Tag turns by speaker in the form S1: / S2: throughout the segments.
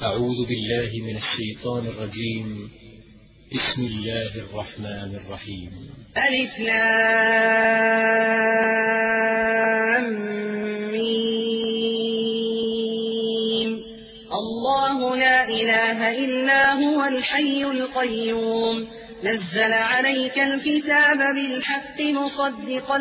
S1: أعوذ بالله من الشيطان الرجيم. بسم الله الرحمن الرحيم.
S2: ألف لام ميم. الله لا إله إلا هو الحي القيوم نزل عليك الكتاب بالحق مصدقا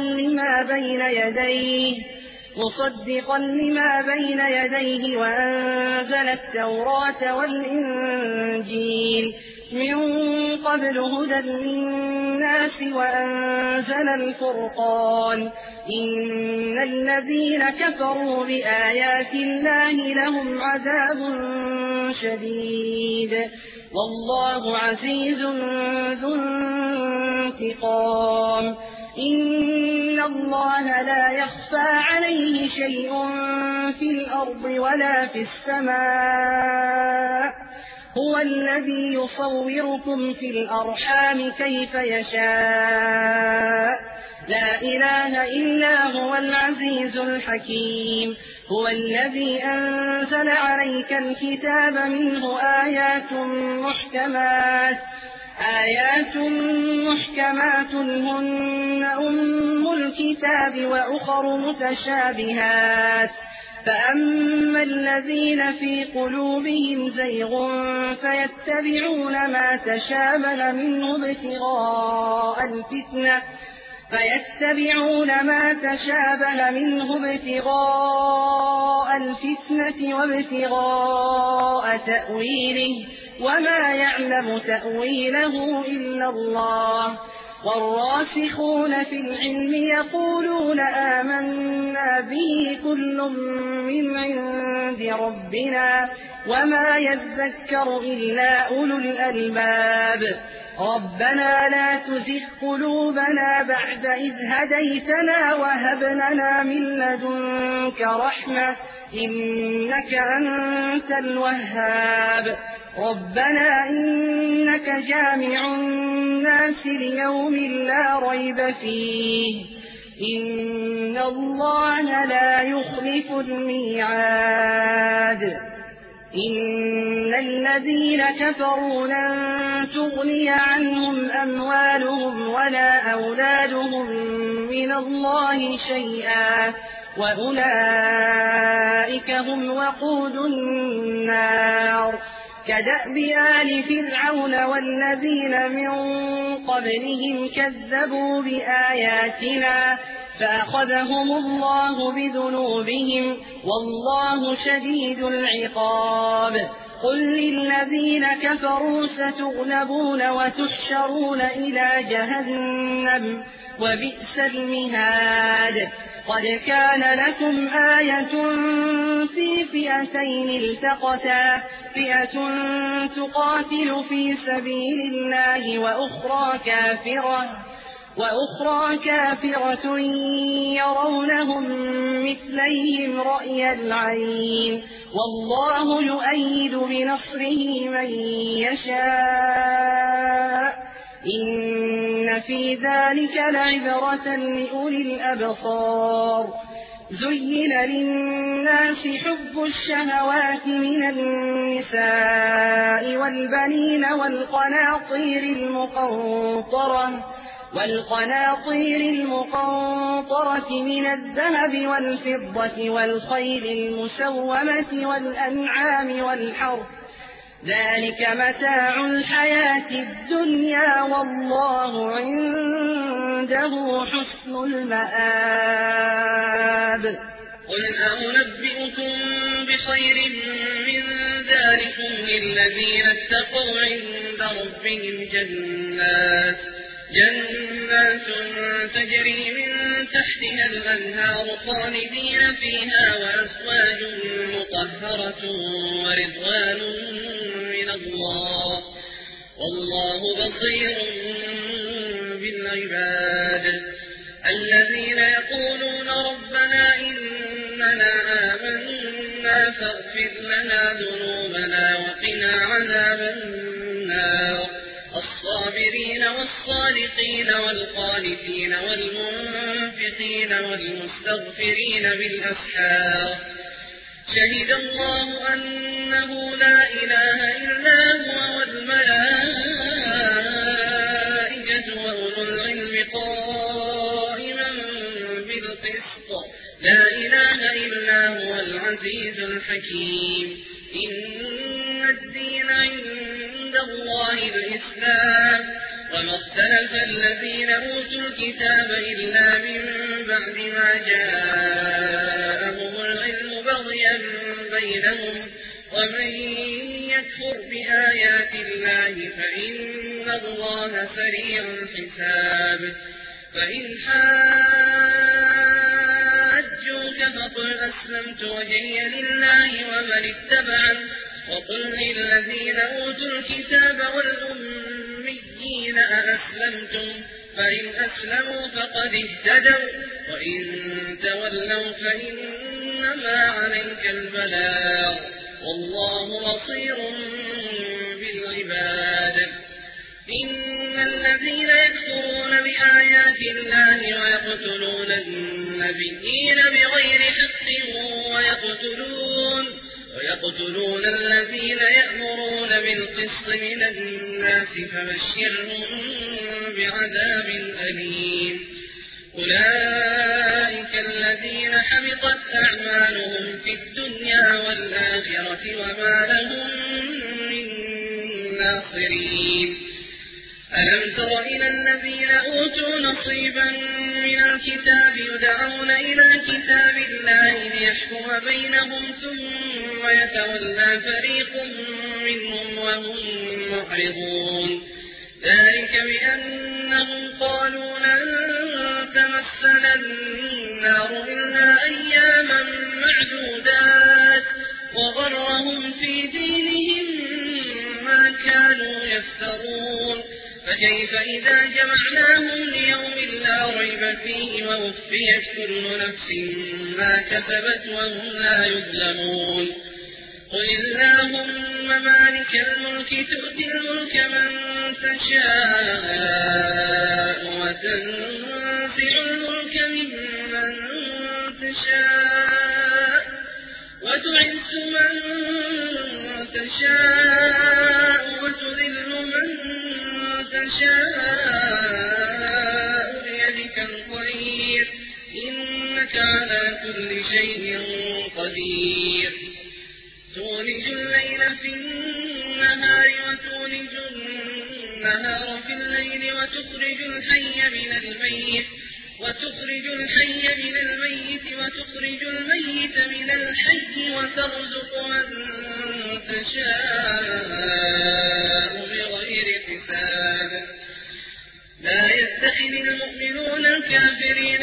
S2: لما بين يديه وأنزل التوراة والإنجيل من قبل هدى للناس وأنزل الفرقان إن الذين كفروا بآيات الله لهم عذاب شديد والله عزيز ذو انتقام. إن الله لا يخفى عليه شيء في الأرض ولا في السماء هو الذي يصوركم في الأرحام كيف يشاء لا إله إلا هو العزيز الحكيم. هو الذي أنزل عليك الكتاب منه آيات محكمات هن أم الكتاب وأخر متشابهات فأما الذين في قلوبهم زيغ فيتبعون ما تشابه منه ابتغاء الفتنة وابتغاء تأويله وما يعلم تأويله إلا الله. والراسخون في العلم يقولون آمنا به كل من عند ربنا وما يذكر إلا أولو الألباب. ربنا لا تزغ قلوبنا بعد إذ هديتنا وهب لنا من لدنك رحمة إنك أنت الوهاب. ربنا إنك جامع الناس ليوم لا ريب فيه إن الله لا يخلف الميعاد. إن الذين كفروا لن تغني عنهم أموالهم ولا أولادهم من الله شيئا وأولئك هم وقود النار. كدأب آل فرعون والذين من قبلهم كذبوا بآياتنا فأخذهم الله بذنوبهم والله شديد العقاب. قل للذين كفروا ستغلبون وتحشرون إلى جهنم وبئس المهاد. قد كان لكم آية في فئتين التقتا فئة تقاتل في سبيل الله وأخرى كافرة يرونهم مثليهم رأي العين والله يؤيد بنصره من يشاء إن في ذلك لعبرة لأولي الأبصار. زين للناس حب الشهوات من النساء والبنين والقناطير المقنطرة من الذهب والفضة والخيل المسومة والأنعام والحرث ذلك متاع الحياة الدنيا والله عنده حسن المآب.
S3: قل أنبئكم بخير من ذلكم للذين اتقوا عند ربهم جنات تجري من تحتها الأنهار خالدين فيها وأزواج مطهرة ورضوان من الله والله بصير بالعباد. الذين يقولون ربنا إننا آمنا فاغفر لنا ذنوبنا وقنا عذاب النار. الصابرين والصادقين والقانتين والمنفقين والمستغفرين بالأسحار شهد الله أنه لا إله إلا هو والملائكة وأولو العلم قائما بالقسط لا إله إلا هو العزيز الحكيم إن الدين عند الله الإسلام وما اختلف الذين أوتوا الكتاب إلا من بعد ما جاءهم العلم بغيا بينهم ومن يكفر بآيات الله فإن الله سريع الحساب فإن حاجوك فقل أسلمت وجهي لله ومن اتبعني وقل للذين أوتوا الكتاب والأميين أأسلمتم فإن أسلموا فقد اهتدوا وإن تولوا فإنما عليك البلاغ والله بصير بالعباد إن الذين يكفرون بآيات الله ويقتلون النبيين بغير حق ويقتلون الذين يأمرون بالقسط من الناس فبشرهم بعذاب أليم أولئك الذين حبطت أعمالهم في الدنيا والآخرة وما لهم من ناصرين ألم تر إلى الذين أوتوا نصيبا من الكتاب يدعون إلى كتاب الله ليحكم بينهم ثم يتولى فريق منهم وهم معرضون ذلك بأنهم قالوا لن تمسنا النار إلا أياما معدودات وغرهم في دينهم ما كانوا يفترون فكيف إذا جمعناهم ليوم لا ريب فيه ووفيت كل نفس ما كسبت وهم لا يظلمون قل اللهم مالك الملك تؤتي الملك من تشاء وتنزع الملك ممن تشاء وتعز من تشاء وتذل من تشاء بيدك الخير إنك على كل شيء قدير تولج الليل في النهار وتولج النهار في الليل وتخرج الحي من الميت وتخرج الميت من الحي وترزق من تشاء بغير حساب لا يتخذ المؤمنون الكافرين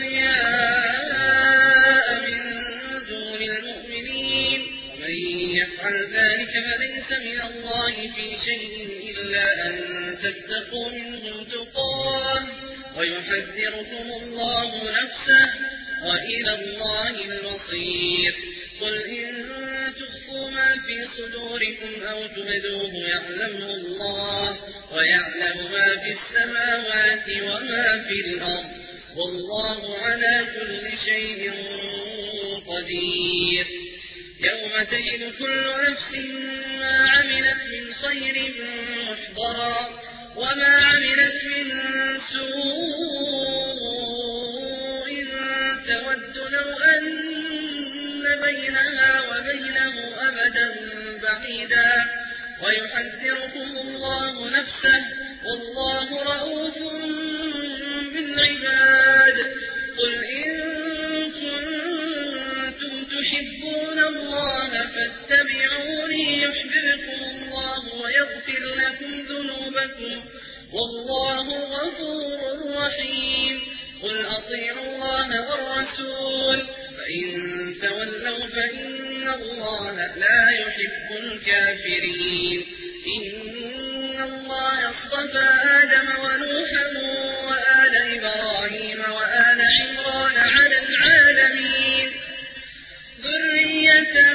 S3: أولياء من دون المؤمنين ومن يفعل ذلك فليس من الله في شيء إلا أن تتقوا منهم تقاه ويحذركم الله نفسه وإلى الله المصير قل إن تخفوا ما في صدوركم أو تبدوه يعلمه الله ويعلم ما في السماوات وما في الأرض والله على كل شيء قدير يوم تجد كل نفس ما عملت من خير محضرا وما عملت من سوء تود لو أن بينها وبينه أبدا بعيدا ويحذركم الله نفسه والله رؤوف بالعباد قل إن كنتم تحبون الله فاتبعوني يحببكم الله ويغفر لكم ذنوبكم والله غفور رحيم قل أطيعوا الله والرسول فإن تولوا فإن الله لا يحب الكافرين إن الله اصطفى آدم ونوحا وآل إبراهيم وآل عمران على العالمين ذرية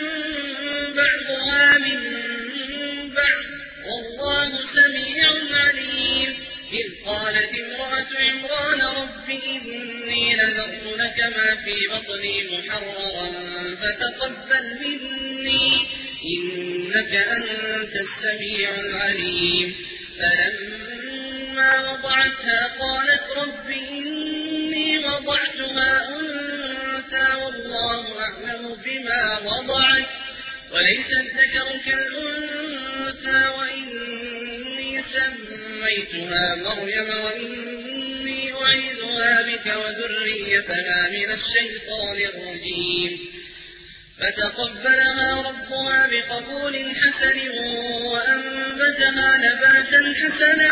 S3: بعضها من بعض والله سميع عليم إذ قالت امرأة عمران رب إني نذرت لك ما في بطني محررا فتقبل مني إنك أنت السميع العليم فلما وضعتها قالت رب إني وضعتها أنثى والله أعلم بما وضعت وليس الذكر كالأنثى وإني سميتها مريم وإني أعيذها بك وذريتها من الشيطان الرجيم فتقبلها ربها بقبول حسن وأنبتها نباتا حسنا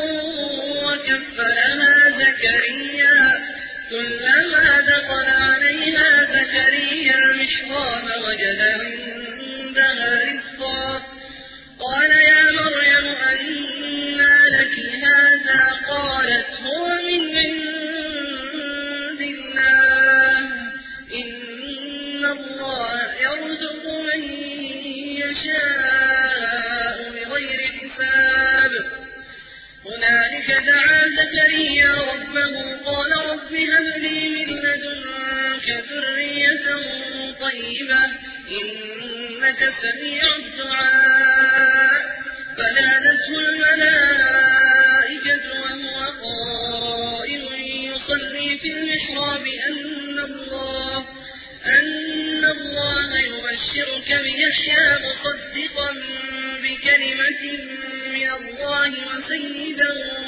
S3: وكفلها زكريا كلما دخل عليها زكريا المحراب وجد عندها رزقا قال يا مريم أنى لك هذا قالت هو من عند الله إن الله يرزق من يشاء بغير حساب هنالك دعا زكريا ربه قال رب هب لي من لدنك ذرية طيبة إنك سميع الدعاء فنادته الملائكة وهو قائم يصلي في المحراب أن الله يبشرك بيحيى مصدقا بكلمة من الله وسيدا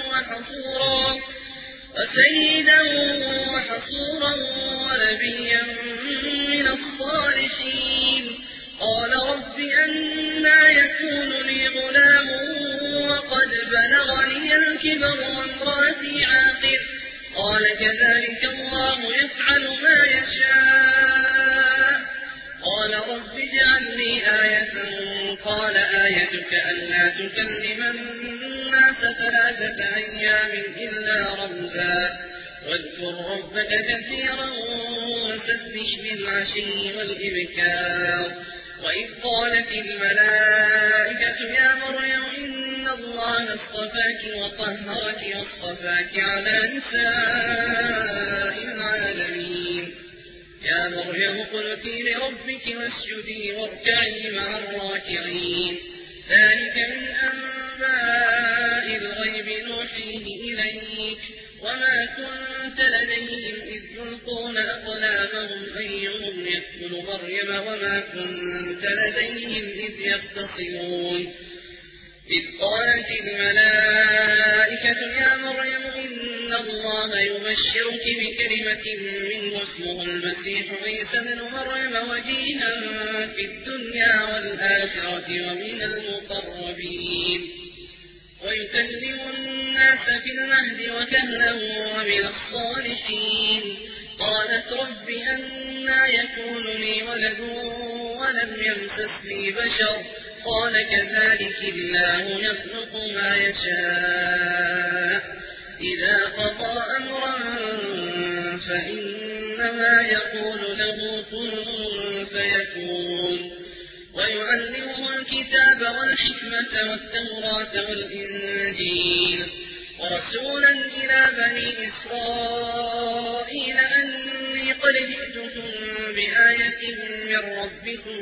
S3: وحصورا ونبيا من الصالحين قال رب أنى يكون لي غلام وقد بلغني الكبر وامرأتي عاقر قال كذلك الله يفعل ما يشاء قال رب اجعل لي آية قال آيتك ألا تكلم الناس 3 أيام إلا رمزا واذكر ربك كثيرا وسبح بالعشي والإبكار وإذ قالت الملائكة يا مريم إن الله اصطفاك وطهرك واصطفاك على نساء العالمين يا مريم قلتي لربك واسجدي واركعي مع الراكعين ذلك من أنباء الغيب نوحيه إليك وما كنت لديهم إذ يلقون أقلامهم أيهم يكفل مريم وما كنت لديهم إذ يختصمون إذ قالت الملائكة يا مريم إن الله يبشرك بكلمة منه اسمه المسيح عيسى ابن مريم وجيها في الدنيا والآخرة ومن المقربين ويكلم الناس في المهد وكهلا ومن الصالحين قالت رب أنى يكون لي ولد ولم يمسسني بشر قال كذلك الله يخلق ما يشاء إذا قضى أمرا فإنما يقول له كن فيكون ويعلمه الكتاب والحكمة والتوراة والإنجيل ورسولا إلى بني إسرائيل أني قد جئتكم بآية من ربكم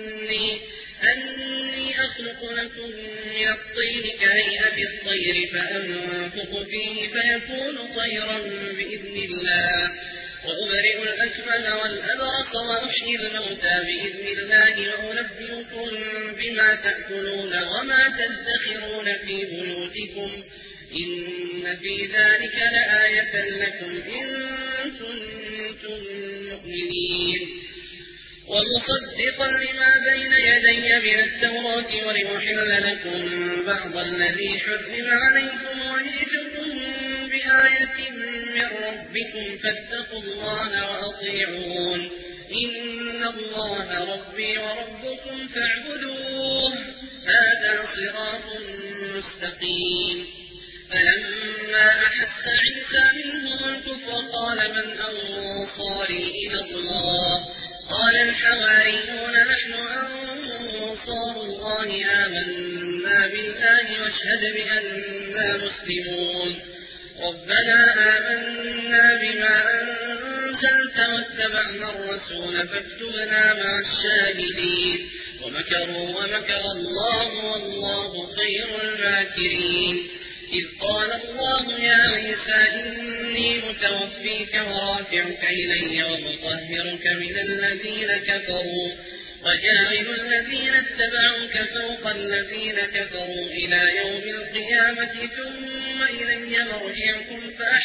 S3: أني أخلق لكم من الطين كهيئة الطير فأنفخ فيه فيكون طيرا بإذن الله وأبرئ الأكمه والأبرص وأحيي الموتى بإذن الله وأنبئكم بما تأكلون وما تدخرون في بيوتكم إن في ذلك لآية لكم إن كنتم مؤمنين ومصدقا لما بين يدي من التوراة ولأحل لكم بعض الذي حرم عليكم وجئتكم بآية من ربكم فاتقوا الله وأطيعون إن الله ربي وربكم فاعبدوه هذا صراط مستقيم فلما أحس عيسى منهم الكفر قال من أنصاري إلى الله قال الحواريون نحن أنصار الله آمنا بالله واشهد بأننا مسلمون ربنا آمنا بما أنزلت أرسلت واتبعنا الرسول فاكتبنا مع الشاهدين ومكروا ومكر الله والله خير الماكرين إذ قال الله يا عيسى إني متوفيك ورافعك إلي ومطهرك من الذين كفروا وجاعل الذين اتبعوك فوق الذين كفروا إلى يوم القيامة ثم إلي مرجعكم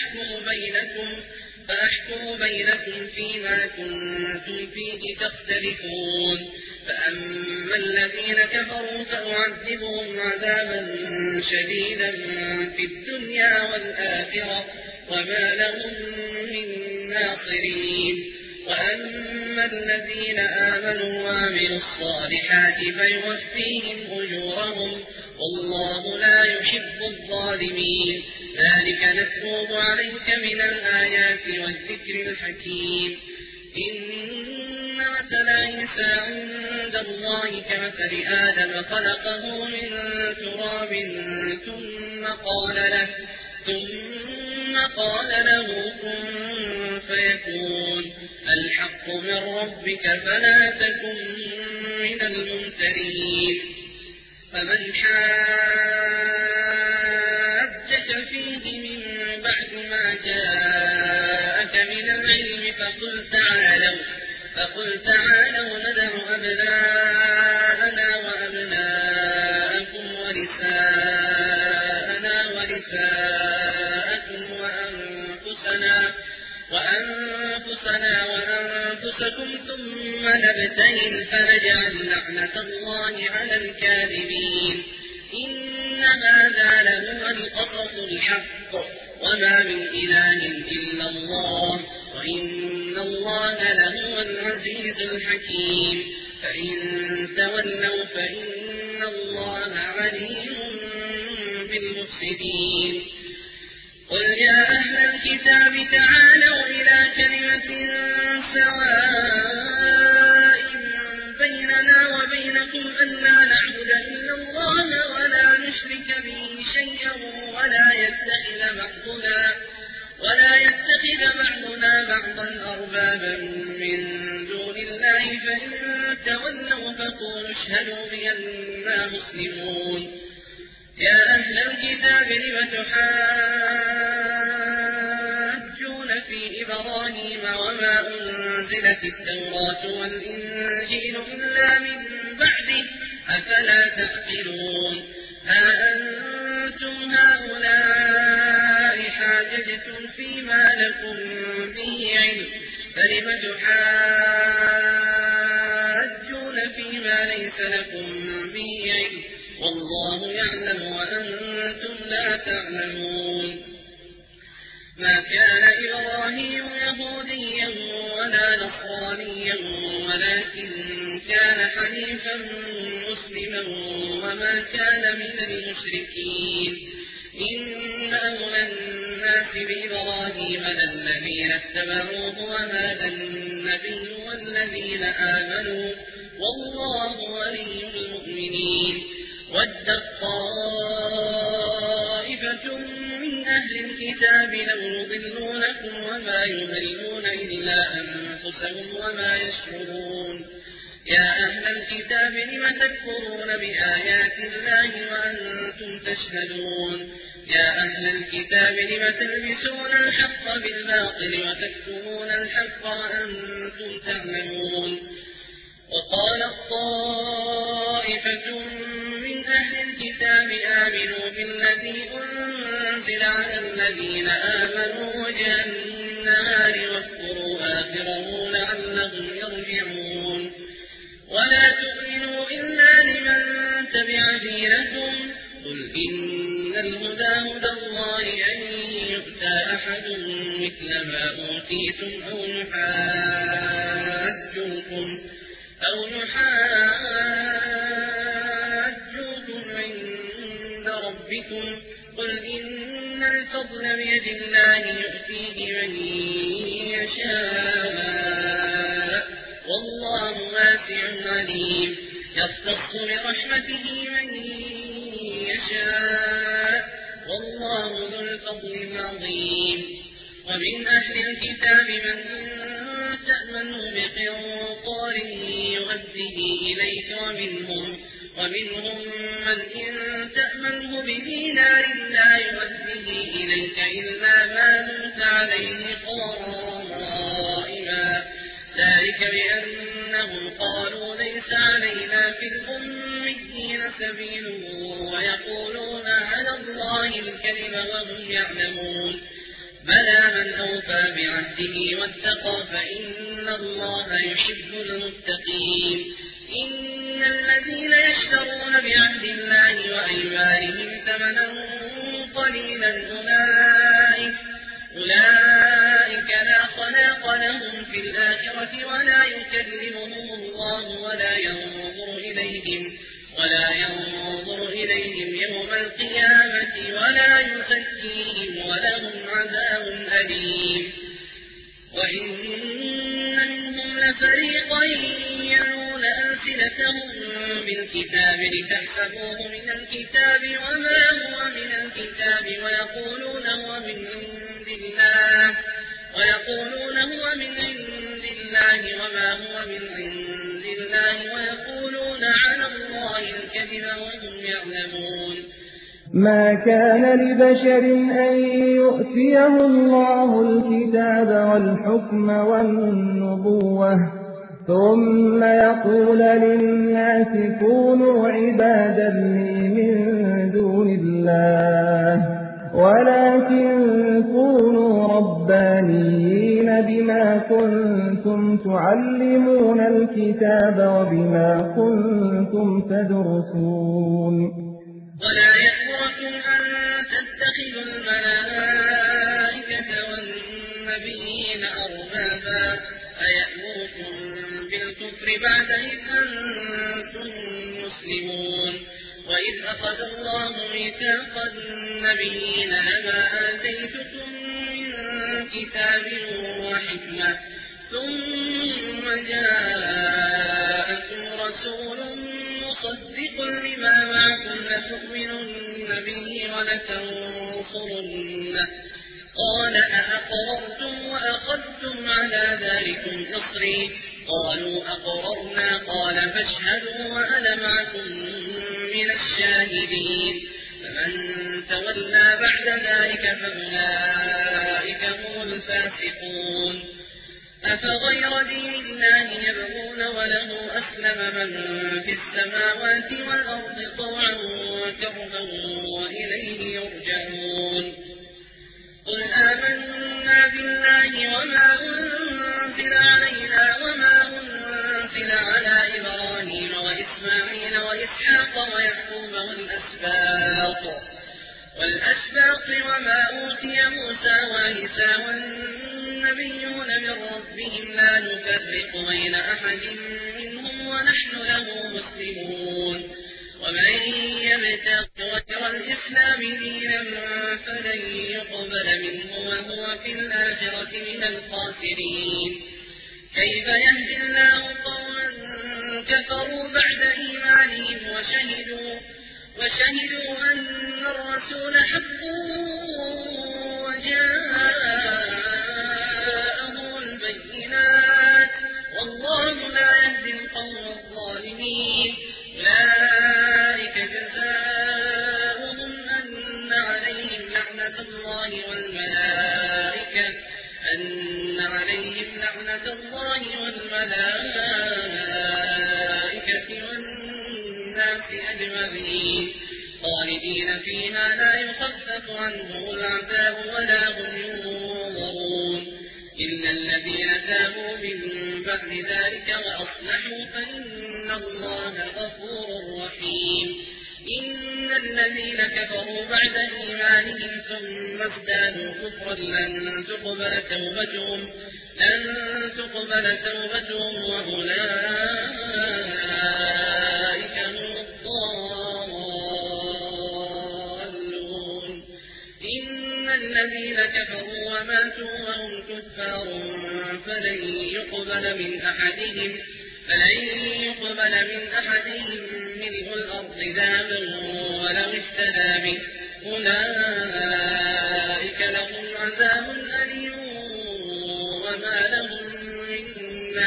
S3: فأحكم بينكم فيما كنتم فيه تختلفون فأما الذين كفروا فأعذبهم عذابا شديدا في الدنيا والآخرة وما لهم من ناصرين وأما الذين آمنوا وعملوا الصالحات فيوفيهم أجورهم والله لا يحب الظالمين ذلك نتلوه عليك من الآيات والذكر الحكيم إن مثل عيسى عند الله كمثل آدم خلقه من تراب ثم قال له كن فيكون الحق من ربك فلا تكن من الممترين فمن حاجك فيه من بعد ما جاءك من العلم فقل تعالوا ندع أبناءنا وأبناءكم ونساءنا ونساءكم وأنفسنا وأنفسكم ثم نبتهل فنجعل لعنة الله على الكاذبين إن هذا لهو القصص الحق وما من إله إلا الله وإن الله لهو العزيز الحكيم فإن تولوا فإن الله عليم بالمفسدين قل يا أهل الكتاب تعالوا إلى كلمة سواء بيننا وبينكم ألا نعبد إلا الله ولا نشرك به شيئا ولا يتخذ بعضنا بعضا أربابا من دون الله فإن تولوا فقولوا اشهدوا بأننا مسلمون يا أهل الكتاب لم تحاجون في إبراهيم وما أنزلت التوراة والإنجيل إلا من بعده أفلا تعقلون ها أنتم هؤلاء حاججتم فيما لكم به علم فلم تحاجون فيما ليس لكم به علم والله يعلم وأنتم لا تعلمون ما كان إبراهيم يهوديا ولا نصرانيا ولكن كان حنيفا مسلما وما كان من المشركين إن أولى الناس بإبراهيم للذين اتبعوه وهذا النبي والذين آمنوا والله ولي المؤمنين ودت طائفة من أهل الكتاب لو يضلونكم وما يضلون إلا أنفسهم وما يشعرون يا أهل الكتاب لم تكفرون بآيات الله وأنتم تشهدون يا أهل الكتاب لم تلبسون الحق بالباطل وتكتمون الحق وأنتم تعلمون وقالت طائفة من أهل الكتاب آمنوا بالذي أنزل على الذين آمنوا وجه النهار واذكروا آخره لعلهم يرجعون ولا تؤمنوا إلا لمن تبع دينكم قل إن الهدى هدى الله أن يؤتى أحد مثل ما أوتيتم أو يحاجوكم عند ربكم قل إن الفضل بيد الله يؤتيه من يشاء والله واسع عليم يختص برحمته من يشاء والله ذو الفضل العظيم ومن أهل الكتاب من تأمنه بقنطار يؤديه إليك ومنهم من إن تأمنه بدينار لا يؤديه إليك إلا ما دمت عليه قائما ذلك بأنهم قالوا ليس علينا في الأميين سبيل ويقولون على الله الكذب وهم يعلمون بلى من أوفى بعهده واتقى فإن الله يحب المتقين إن الذين يشترون بعهد الله وأيمانهم ثمنا قليلا أولئك لا خلاق لهم في الآخرة ولا يكلمهم الله ولا ينظر إليهم يوم القيامة ولا يزكيهم ولهم عذاب أليم وإن منهم لفريقا يلون ألسنتهم بالكتاب لتحسبوه من الكتاب وما هو من الكتاب ويقولون هو من عند الله وما هو من عند الله ويقولون على الله الكذب وهم يعلمون
S4: ما كان لبشر أن يؤتيه الله الكتاب والحكم والنبوة ثم يقول للناس كونوا عبادا لي من دون الله ولكن كونوا ربانيين بما كنتم تعلمون الكتاب وبما كنتم تدرسون
S3: ولا يأمركم أن تتخذوا الملائكة والنبيين أربابا أيأمركم بالكفر بعد إذ أنتم مسلمون وإذ أخذ الله ميثاق النبيين لما آتيتكم من كتاب وحكمة ثم جاءكم رسول مصدق لما معكم لتؤمنن به ولتنصرنه قال أأقررتم وأخذتم على ذلكم إصري قالوا أقررنا قال فاشهدوا وأنا معكم من الشاهدين فمن تولى بعد ذلك فأولئك هم الفاسقون أفغير دين الله يبغون وله أسلم من في السماوات والأرض طوعا وكرها وإليه يرجعون قل آمنا بالله وما أنزل علينا وما أنزل على إبراهيم وإسماعيل وإسحاق ويعقوب والأسباط وما أوتي موسى وعيسى والنبيون من ربهم لا نفرق بين أحد منهم ونحن له مسلمون ومن يبتغ غير الإسلام دينا فلن يقبل منه وهو في الآخرة من الخاسرين كيف يهدي الله قوما كفروا بعد إيمانهم وشهدوا أن الرسول حق وجاءهم البينات والله لا يهدي القوم الظالمين أولئك جزاؤهم أن عليهم لعنة الله والملائكة والناس أجمعين خالدين فيها لا يخفف عنهم العذاب ولا هم ينظرون إلا الذين تابوا من بعد ذلك وأصلحوا فإن الله غفور رحيم إن الذين كفروا بعد إيمانهم ثم ازدادوا كفرا لن تقبل توبتهم وأولئك هم الضالون إن الذين كفروا وماتوا وهم كفار فلن يقبل من أحدهم ملء الأرض ذهبا ولو افتدى به أولئك لهم عذاب أليم وما لهم من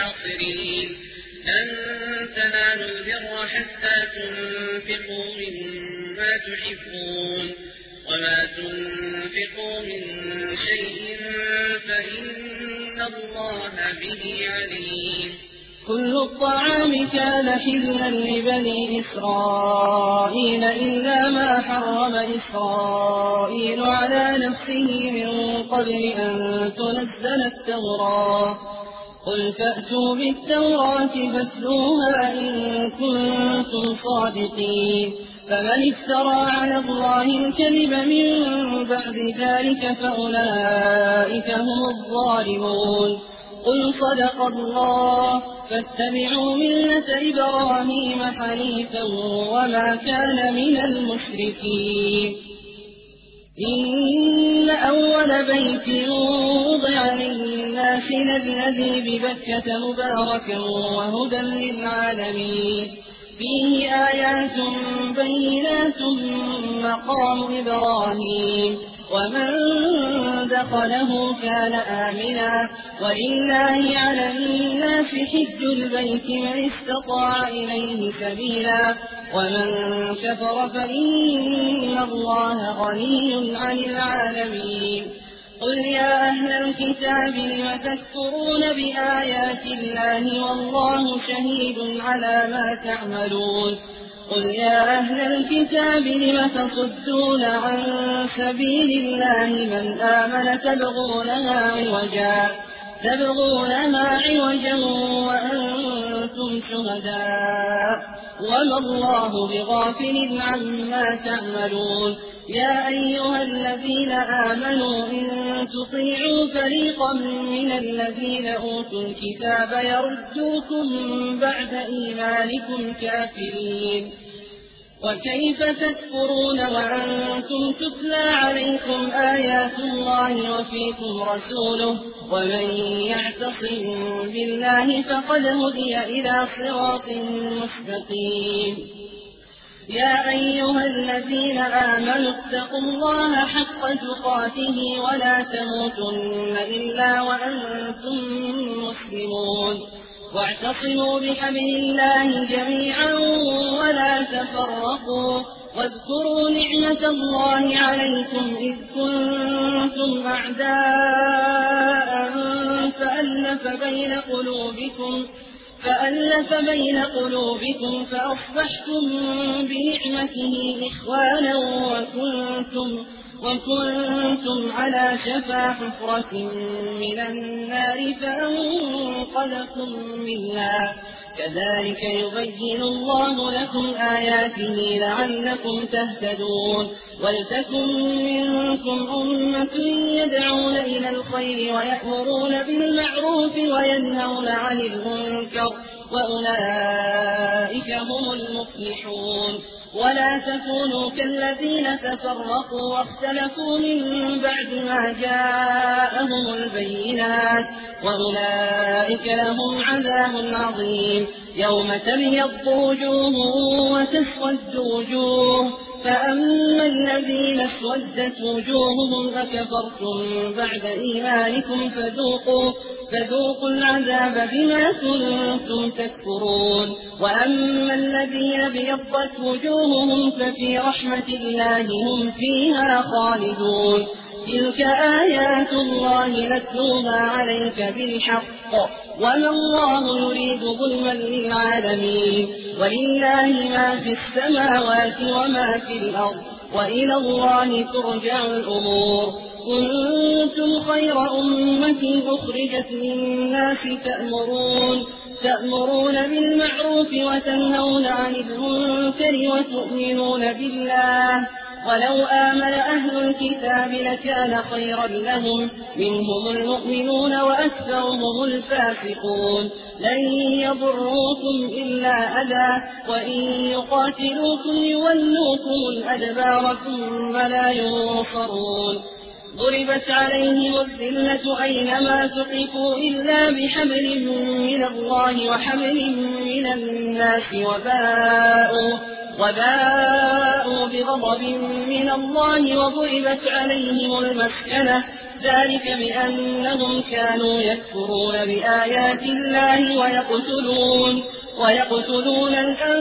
S3: حتى تنفقوا مما تحبون وما تنفقوا من شيء فإن الله به عليم.
S2: كل الطعام كان حلا لبني إسرائيل إلا ما حرم إسرائيل على نفسه من قبل أن تنزل التوراة. قل فأتوا بالتوراة فاتلوها إن كنتم صادقين. فمن افترى على الله الكذب من بعد ذلك فأولئك هم الظالمون. قل صدق الله فاتبعوا ملة إبراهيم حنيفا وما كان من المشركين. إن أول بيت وضع للناس الذي ببكة مباركا وهدى للعالمين فيه آيات بينات مقام إبراهيم ومن دخله كان آمنا ولله على الناس حج البيت من استطاع إليه سبيلا ومن كفر فإن الله غني عن العالمين. قل يا أهل الكتاب لم تكفرون بآيات الله والله شهيد على ما تعملون. قل يا أهل الكتاب لم تصدون عن سبيل الله من آمن تبغونها عوجا وأنتم شهداء وما الله بغافل عما تعملون. يا أيها الذين آمنوا إن تطيعوا فريقا من الذين أوتوا الكتاب يردوكم بعد إيمانكم كافرين. وكيف تكفرون وأنتم تتلى عليكم آيات الله وفيكم رسوله ومن يعتصم بالله فقد هدي إلى صراط مستقيم. يا أيها الذين آمنوا اتقوا الله حق تقاته ولا تموتن إلا وأنتم مسلمون. واعتصموا بحبل الله جميعا ولا تفرقوا واذكروا نعمة الله عليكم إذ كنتم أعداء فألف بين قلوبكم فأصبحتم بنعمته إخوانا وكنتم على شفا حفرة من النار فأنقذكم منها. كذلك يبين الله لكم آياته لعلكم تهتدون. ولتكن منكم أمة يدعون إلى الخير ويأمرون بالمعروف وينهون عن المنكر وأولئك هم المفلحون. ولا تكونوا كالذين تفرقوا واختلفوا من بعد ما جاءهم البينات وأولئك لهم عذاب عظيم. يوم تبيض وجوه وتسود وجوه فأما الذين اسودت وجوههم أكفرتم بعد إيمانكم فذوقوا العذاب بما كنتم تكفرون. وأما الذين ابيضت وجوههم ففي رحمة الله هم فيها خالدون. تلك آيات الله نتلوها عليك بالحق وما الله يريد ظلما للعالمين. ولله ما في السماوات وما في الأرض وإلى الله ترجع الأمور. كنتم خير أمة أخرجت للناس تأمرون بالمعروف وتنهون عن المنكر وتؤمنون بالله. ولو آمن أهل الكتاب لكان خيرا لهم منهم المؤمنون وأكثرهم الفاسقون. لن يضروكم إلا أذى وإن يقاتلوكم يولوكم الأدبار ثم لا ينصرون. ضربت عليهم الذلة أينما ثقفوا إلا بحبل من الله وحبل من الناس وباءوا بغضب من الله وضربت عليهم المسكنة ذلك بأنهم كانوا يكفرون بآيات الله ويقتلون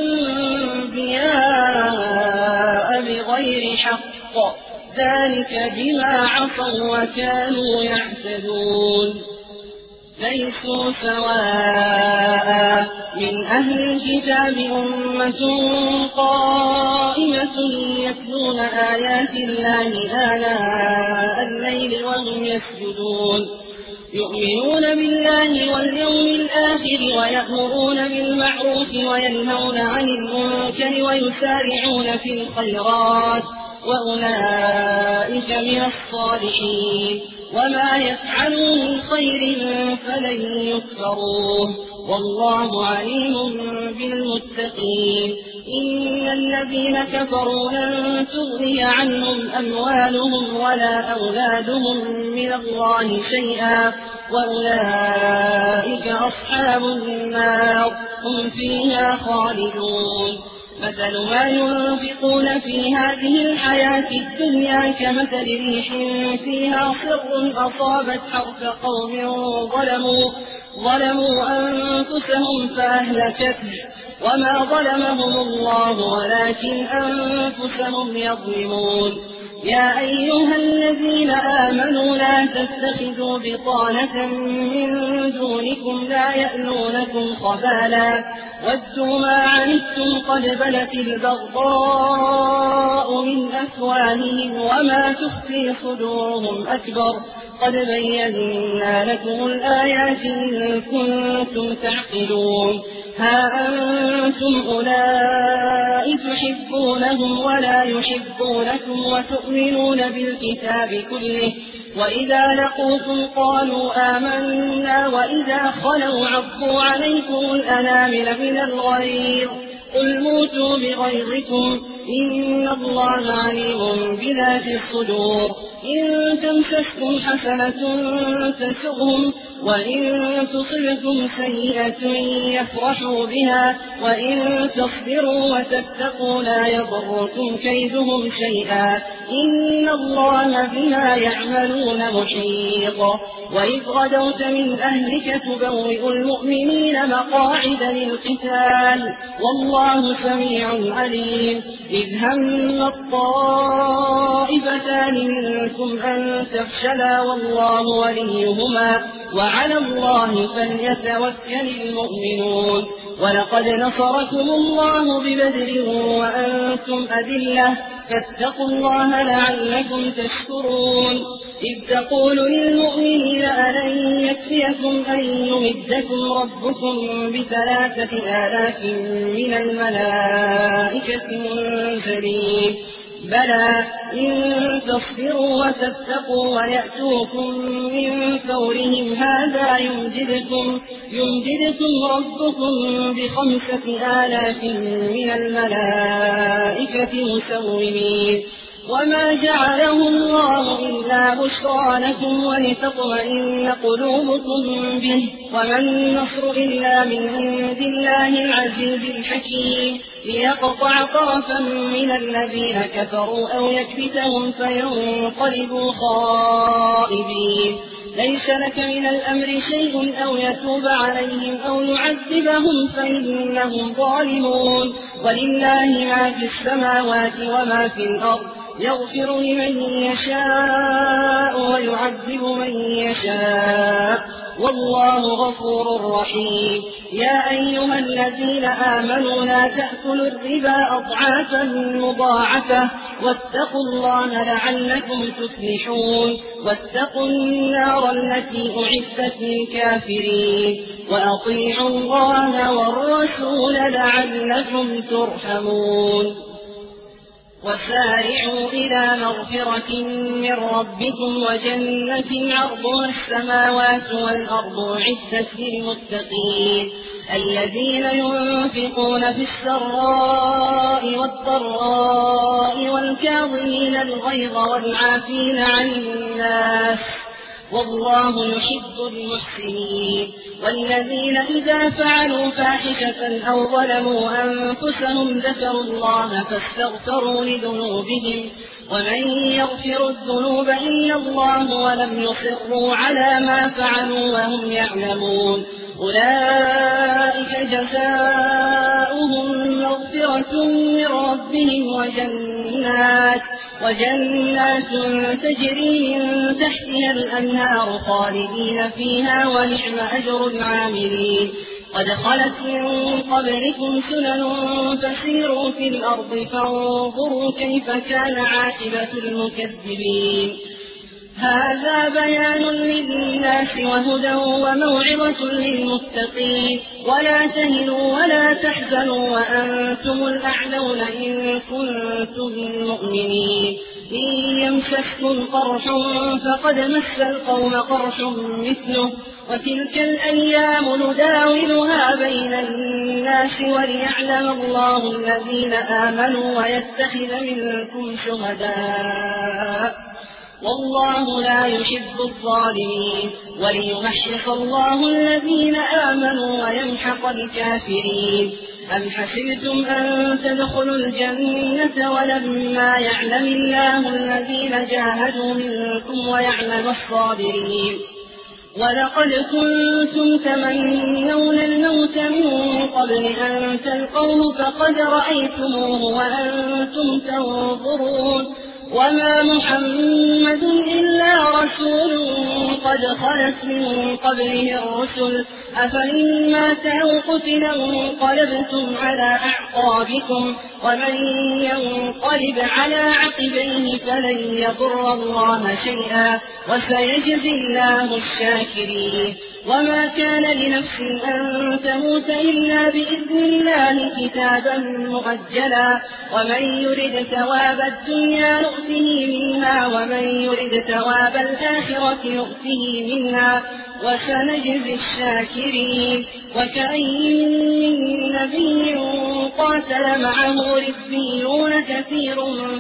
S2: الأنبياء بغير حق ذلك بما عصوا وكانوا يعتدون ليسوا سواء من أهل الكتاب أمة قائمة يتلون آيات الله آناء الليل وهم يسجدون يؤمنون بالله واليوم الآخر ويأمرون بالمعروف وينهون عن المنكر ويسارعون في الخيرات وأولئك من الصالحين وما يفعلوا من خير فلن يكفروه والله عليم بالمتقين إن الذين كفروا لن تغني عنهم أموالهم ولا أولادهم من الله شيئا وأولئك أصحاب النار هم فيها خالدون مثل ما ينفقون في هذه الحياة الدنيا كمثل ريح فيها صر أصابت حرث قوم ظلموا أنفسهم فأهلكته وما ظلمهم الله ولكن أنفسهم يظلمون يا أيها الذين آمنوا لا تتخذوا بطانة من دونكم لا يألونكم خبالا ودوا ما عنتم قد بدت البغضاء من أفواههم وما تخفي صدورهم أكبر قد بينا لكم الآيات إن كنتم تعقلون ها أنتم أولئك تحبونهم ولا يحبونكم وتؤمنون بالكتاب كله وإذا لقوكم قالوا آمنا وإذا خلوا عضوا عليكم الأنامل من الغيظ قل موتوا بغيظكم إن الله عليم بذات الصدور إن تمسسكم حسنة تسؤهم وإن تصبكم سيئة يفرحوا بها وإن تصبروا وتتقوا لا يضركم كيدهم شيئا إن الله بما يعملون محيط وإذ غدوت من أهلك تبوئ المؤمنين مقاعد للقتال والله سميع عليم إذ هم الطائفتان منكم أن تفشلا والله وليهما وعلى الله فليتوكل المؤمنون ولقد نصركم الله ببدر وأنتم أذلة فاتقوا الله لعلكم تشكرون إذ تقول للمؤمنين ألن يكفيكم أن يمدكم ربكم ب3,000 من الملائكة منزلين بلى إن تصبروا وتتقوا ويأتوكم من فورهم هذا يمددكم ربكم ب5,000 من الملائكة مسومين وما جعله الله إلا بشرى لكم ولتطمئن قلوبكم به وما النصر إلا من عند الله العزيز الحكيم ليقطع طرفا من الذين كفروا أو يكبتهم فينقلبوا خائبين ليس لك من الأمر شيء أو يتوب عليهم أو يعذبهم فإنهم ظالمون ولله ما في السماوات وما في الأرض يغفر لمن يشاء ويعذب من يشاء والله غفور رحيم يا أيها الذين آمنوا لا تأكلوا الربا أضعافا مضاعفة واتقوا الله لعلكم تفلحون واتقوا النار التي أعدت للكافرين وأطيعوا الله والرسول لعلكم ترحمون وسارعوا إلى مغفرة من ربكم وجنة عرضها السماوات والأرض أعدت للمتقين الذين ينفقون في السراء والضراء والكاظمين الغيظ والعافين عن الناس والله يحب المحسنين والذين إذا فعلوا فاحشة أو ظلموا أنفسهم ذكروا الله فاستغفروا لذنوبهم ومن يغفر الذنوب إلا الله ولم يصروا على ما فعلوا وهم يعلمون أولئك جزاؤهم مغفرة من ربهم وجنات تجري من تحتها الأنهار خالدين فيها ونعم أجر العاملين قد خلت من قبلكم سنن فسيروا في الأرض فانظروا كيف كان عاقبة المكذبين هذا بيان للناس وهدى وموعظة للمتقين ولا تهنوا ولا تحزنوا وأنتم الأعلون إن كنتم مؤمنين إن يمسسكم قرح فقد مس القوم قرح مثله وتلك الأيام نداولها بين الناس وليعلم الله الذين آمنوا ويتخذ منكم شهداء والله لا يحب الظالمين وليمحص الله الذين آمنوا ويمحق الكافرين أم حسبتم أن تدخلوا الجنة ولما يعلم الله الذين جاهدوا منكم ويعلم الصابرين ولقد كنتم تمنون الموت من قبل أن تلقوه فقد رأيتموه وأنتم تنظرون وما محمد إلا رسول قد خلت من قبله الرسل أفإن مات أو قتل انقلبتم على أعقابكم ومن ينقلب على عقبيه فلن يضر الله شيئا وسيجزي الله الشاكرين وما كان لنفس أن تموت إلا بإذن الله كتابا مؤجلا ومن يرد ثواب الدنيا نؤته منها ومن يرد ثواب الآخرة نؤته منها وسنجزي الشاكرين وكأين من نبي قاتل معه ربيون كثير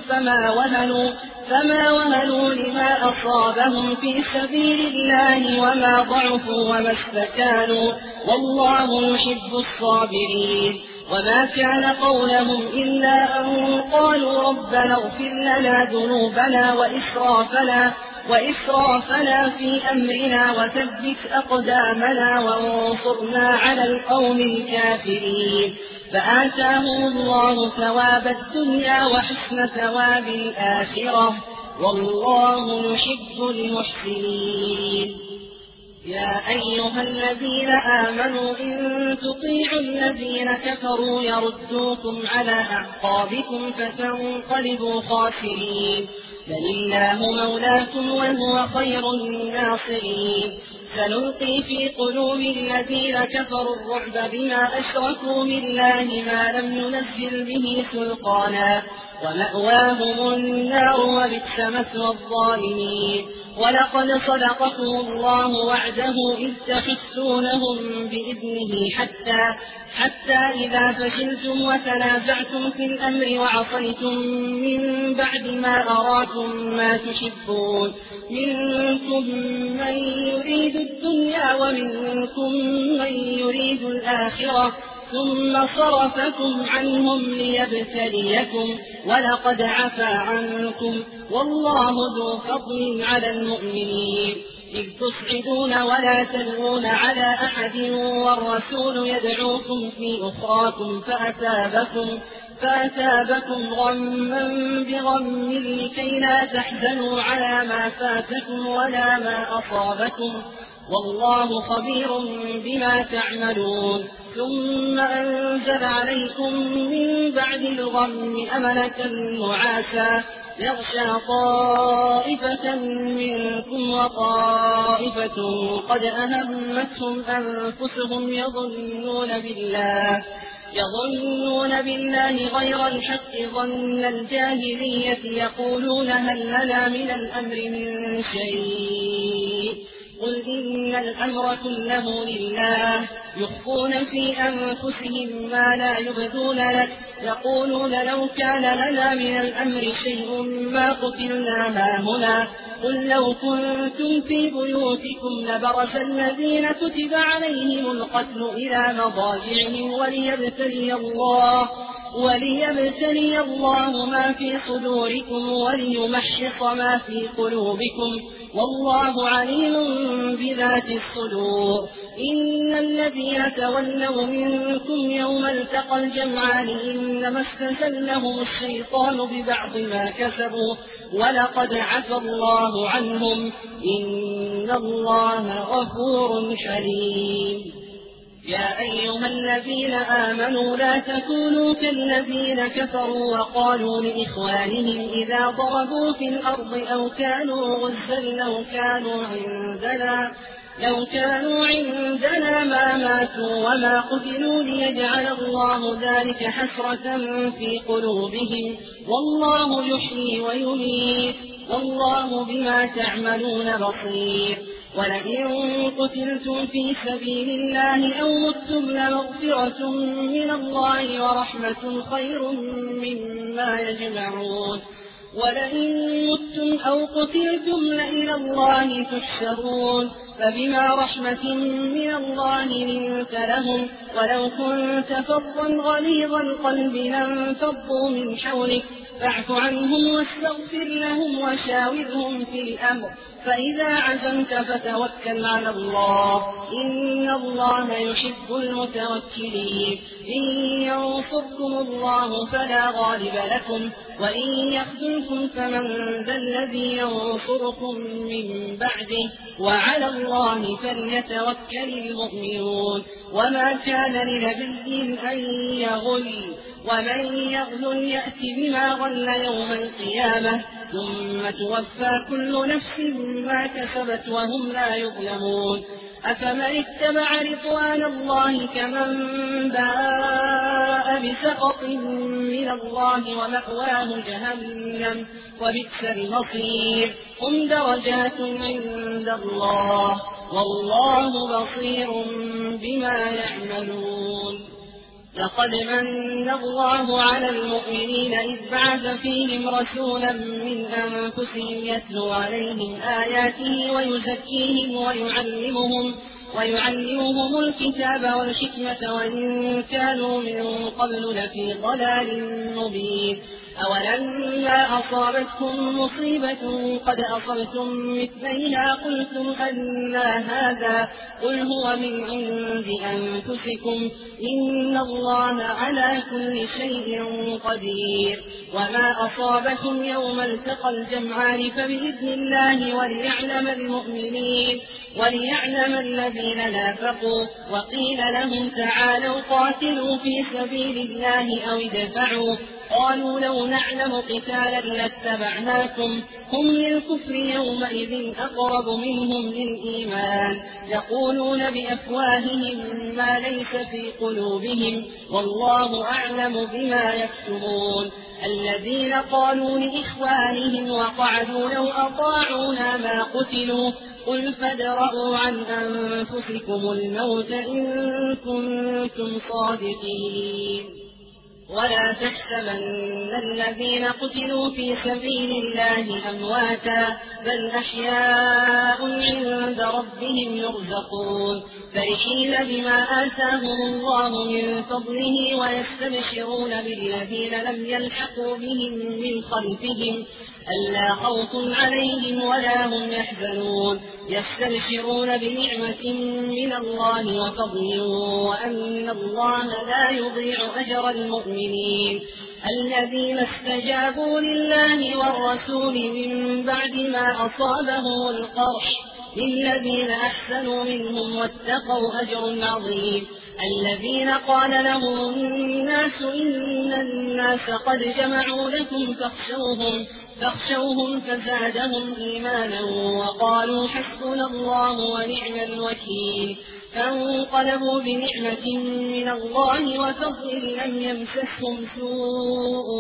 S2: فما وهنوا لما أصابهم في سبيل الله وما ضعفوا وما استكانوا والله يحب الصابرين وما كان قولهم إلا أن قالوا ربنا اغفر لنا ذنوبنا وإسرافنا في أمرنا وثبت أقدامنا وانصرنا على القوم الكافرين فآتاهم الله ثواب الدنيا وحسن ثواب الآخرة والله يحب المحسنين يا أيها الذين آمنوا إن تطيعوا الذين كفروا يردوكم على أعقابكم فتنقلبوا خاسرين بل الله مولاكم وهو خير الناصرين سنلقي في قلوب الذين كفروا الرعب بما أشركوا بالله ما لم ينزل به سلطانا ومأواهم النار وبئس مثوى الظالمين ولقد صدقكم الله وعده إذ تحسونهم بإذنه حتى إذا فشلتم وتنازعتم في الأمر وعصيتم من بعد ما أراكم ما تحبون منكم من يريد الدنيا ومنكم من يريد الآخرة ثم صرفكم عنهم ليبتليكم ولقد عفا عنكم والله ذو فضل على المؤمنين إذ تصعدون ولا تلوون على أحد والرسول يدعوكم في أخراكم فأثابكم غما بغم لكي لا تحزنوا على ما فاتكم ولا ما أصابكم والله خبير بما تعملون ثم أنزل عليكم من بعد الغم أمنة نعاسا يغشى طائفة منكم وطائفة قد أهمتهم أنفسهم يظنون بالله غير الحق ظن الجاهلية يقولون هل لنا من الأمر من شيء قل إن الأمر كله لله يخفون في أنفسهم ما لا يبدون لك يقولون لو كان لنا من الأمر شيء ما قتلنا هاهنا قل لو كنتم في بيوتكم لبرز الذين كتب عليهم القتل إلى مضاجعهم وليبتلي الله ما في صدوركم وليمحص ما في قلوبكم والله عليم بذات الصدور إن الذين تولوا منكم يوم التقى الجمعان إنما استزلهم الشيطان ببعض ما كسبوا ولقد عفى الله عنهم إن الله غفور حليم. يا أيها الذين آمنوا لا تكونوا كالذين كفروا وقالوا لإخوانهم إذا ضربوا في الأرض أو كانوا غزا لو كانوا عندنا ما ماتوا وما قتلوا ليجعل الله ذلك حسرة في قلوبهم والله يحيي ويميت والله بما تعملون بصير. ولئن قتلتم في سبيل الله أو متم لمغفرة من الله ورحمة خير مما يجمعون. ولئن متم أو قتلتم لإلى الله تحشرون. فبما رحمة من الله لنت لهم ولو كنت فظا غليظ القلب لانفضوا من حولك فاعف عنهم واستغفر لهم وشاورهم في الأمر فإذا عزمت فتوكل على الله إن الله يحب المتوكلين. إن ينصركم الله فلا غالب لكم وإن يخذلكم فمن ذا الذي ينصركم من بعده وعلى الله فليتوكل المؤمنون. وما كان لنبي أن يغل ومن يغل يأت بما غل يوم القيامة ثم توفى كل نفس ما كسبت وهم لا يظلمون. أفمن اتبع رضوان الله كمن باء بسخط من الله ومأواه جهنم وبئس المصير. هم درجات عند الله والله بصير بما يعملون. لقد من الله على المؤمنين إذ بعث فيهم رسولا من أنفسهم يتلو عليهم آياته ويزكيهم ويعلمهم الكتاب والحكمة وإن كانوا من قبل لفي ضلال مبين. أولما أصابتكم مصيبة قد أصبتم مثليها قلتم أنى هذا قل هو من عند أنفسكم إن الله على كل شيء قدير. وما أصابكم يوم التقى الجمعان فبإذن الله وليعلم الذين نافقوا. وقيل لهم تعالوا قاتلوا في سبيل الله أو ادفعوا قالوا لو نعلم قتالا لاتبعناكم هم للكفر يومئذ أقرب منهم للإيمان يقولون بأفواههم ما ليس في قلوبهم والله أعلم بما يكتمون. الذين قالوا لإخوانهم وقعدوا لو أطاعونا ما قتلوا قل فادرءوا عن أنفسكم الموت إن كنتم صادقين. ولا تحسبن الذين قتلوا في سبيل الله أمواتا بل أحياء عند ربهم يرزقون فرحين بما آتاهم الله من فضله ويستبشرون بالذين لم يلحقوا بهم من خلفهم ألا خوف عليهم ولا هم يحزنون يستبشرون بنعمة من الله وفضل وأن الله لا يضيع أجر المؤمنين. الذين استجابوا لله والرسول من بعد ما أصابهم القرح للذين أحسنوا منهم واتقوا أجر عظيم. الذين قال لهم الناس إن الناس قد جمعوا لكم فاخشوهم فزادهم إيمانا وقالوا حسبنا الله ونعم الوكيل. فانقلبوا بنعمة من الله وفضل لم يمسسهم سوء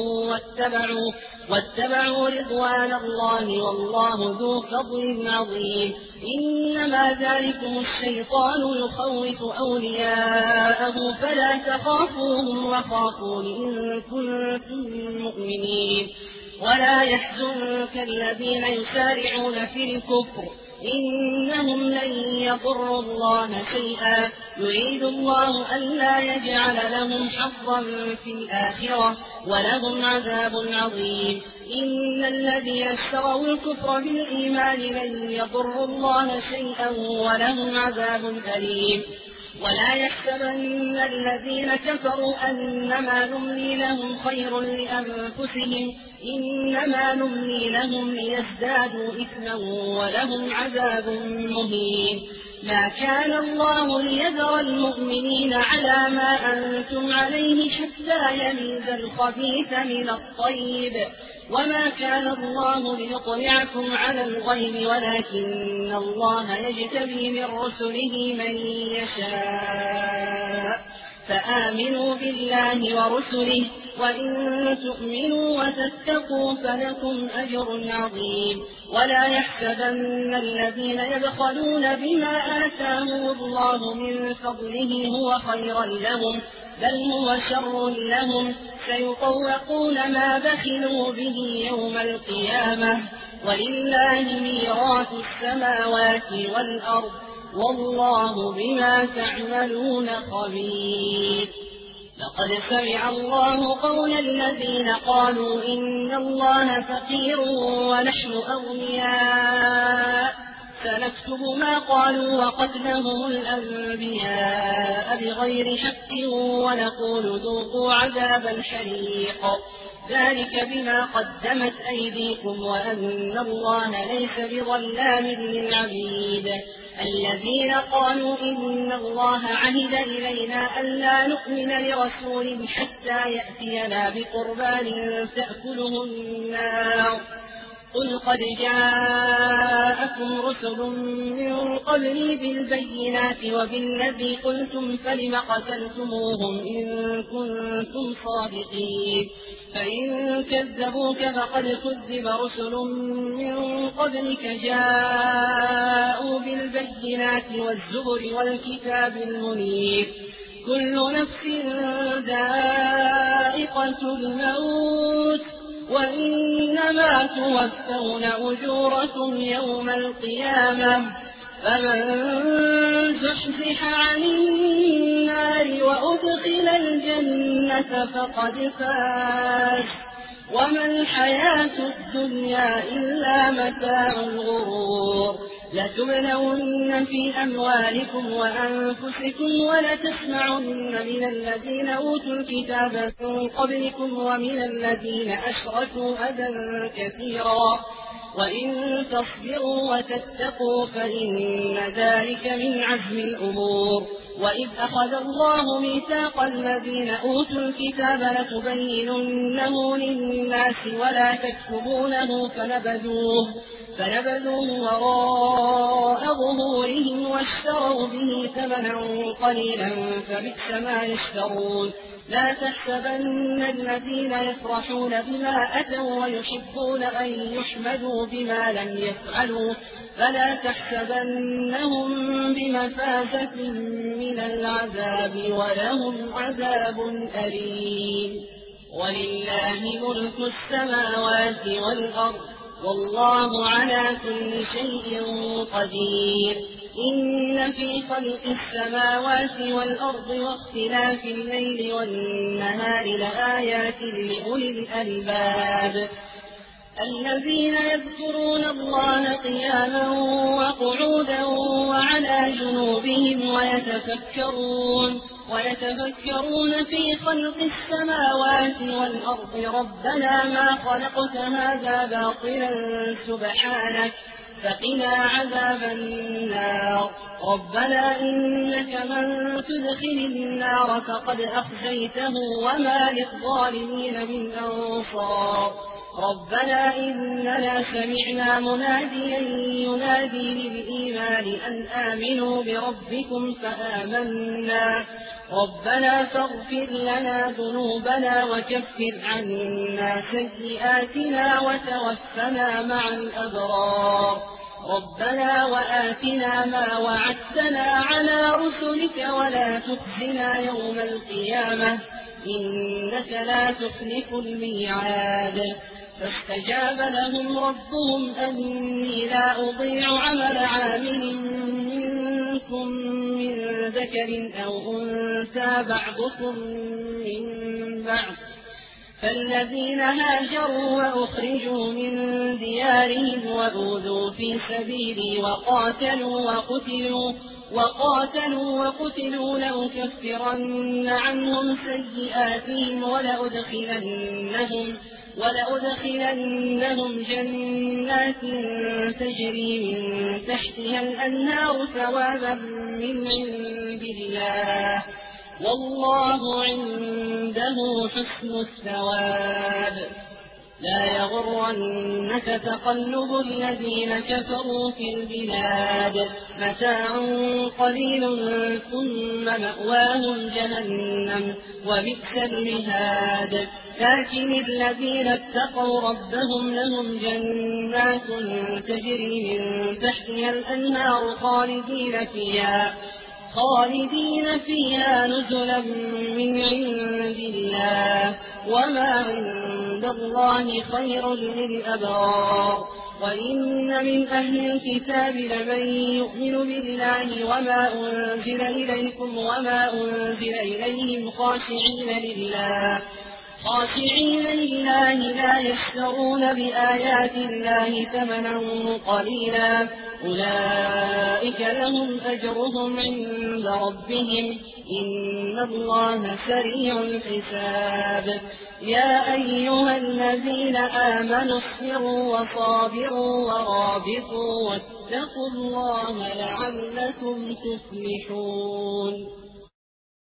S2: واتبعوا رضوان الله والله ذو فضل عظيم. إنما ذلكم الشيطان يخوف أولياءه فلا تخافوهم وخافون إن كنتم مؤمنين. ولا يحزنك الذين يسارعون في الكفر إنهم لن يضروا الله شيئا يريد الله ألا يجعل لهم حظا في الآخرة ولهم عذاب عظيم. إن الذين اشتروا الكفر بالإيمان لن يضروا الله شيئا ولهم عذاب أليم. ولا يحسبن الذين كفروا أنما نملي لهم خير لأنفسهم إنما نملي لهم ليزدادوا إثما ولهم عذاب مهين. ما كان الله ليذر المؤمنين على ما أنتم عليه حتى يميز الخبيث من الطيب وما كان الله ليطلعكم على الغيب ولكن الله يجتبي من رسله من يشاء فآمنوا بالله ورسله وإن تؤمنوا وتتقوا فلكم أجر عظيم. ولا يحسبن الذين يبخلون بما آتاهم الله من فضله هو خيرا لهم بل هو شر لهم سيطوقون ما بخلوا به يوم القيامة ولله ميراث السماوات والأرض والله بما تعملون خبير. لقد سمع الله قول الذين قالوا إن الله فقير ونحن أغنياء سنكتب ما قالوا وقتلهم الأنبياء بغير حق ونقول ذوقوا عذاب الحريق ذلك بما قدمت أيديكم وأن الله ليس بظلام للعبيد. الذين قالوا إن الله عهد إلينا ألا نؤمن لرسول حتى يأتينا بقربان تأكله النار قل قد جاءكم رسل من قبلي بالبينات وبالذي قلتم فلم قتلتموهم إن كنتم صادقين فإن كذبوك فقد كذب رسل من قبلك جاءوا بالبينات والزبر والكتاب المنير كل نفس ذائقة الموت وإنما توفون أجوركم يوم القيامة فمن زحزح عن النار وأدخل الجنة فقد فاز وما الحياة الدنيا إلا متاع الغرور. لتبلون في أموالكم وأنفسكم ولتسمعن من الذين أوتوا الكتاب من قبلكم ومن الذين أشركوا أذى كثيرا وإن تصبروا وتتقوا فإن ذلك من عزم الأمور. وإذ أخذ الله ميثاق الذين أوتوا الكتاب لتبيننه للناس ولا تكتمونه فنبذوه وراء ظهورهم واشتروا به ثمنا قليلا فبئس ما يشترون. لا تحسبن الذين يفرحون بما أتوا ويحبون أن يحمدوا بما لم يفعلوا فلا تحسبنهم بمفازة من العذاب ولهم عذاب أليم. ولله ملك السماوات والأرض والله على كل شيء قدير. إن في خلق السماوات والأرض واختلاف الليل والنهار لآيات لأولي الألباب الذين يذكرون الله قياما وقعودا وعلى جنوبهم ويتفكرون في خلق السماوات والأرض ربنا ما خلقت هذا باطلا سبحانك فقنا عذاب النار. ربنا إنك من تدخل النار فقد أخزيته وما للظالمين من أنصار. ربنا إننا سمعنا مناديا ينادي للإيمان أن آمنوا بربكم فآمنا ربنا فاغفر لنا ذنوبنا وكفر عنا سيئاتنا وتوفنا مع الأبرار. ربنا وآتنا ما وعدتنا على رسلك ولا تخزنا يوم القيامة إنك لا تخلف الميعاد. فاستجاب لهم ربهم أني لا أضيع عمل عامل منكم من ذكر أو أنثى بعضكم من بعض، فالذين هاجروا وأخرجوا من ديارهم وأوذوا في سبيلي وقاتلوا وقتلوا لأكفرن عنهم سيئاتهم ولأدخلنهم جنات تجري من تحتها الأنهار ثوابا من عند الله، والله عنده حسن الثواب. لا يغرنك تقلب الذين كفروا في البلاد، متاع قليل ثم مأواهم جهنم وبئس المهاد. لكن الذين اتقوا ربهم لهم جنات تجري من تحتها الأنهار خالدين فيها نزلا من عند الله، وما عند الله خير للأبرار. وإن من أهل الكتاب لمن يؤمن بالله وما أنزل إليكم وما أنزل إليهم خاشعين لله لا يشترون بآيات الله ثمنا قليلا، أولئك لهم أجرهم عند ربهم إن الله سريع الحساب. يا أيها الذين آمنوا اصبروا وصابروا ورابطوا واتقوا الله لعلكم تفلحون.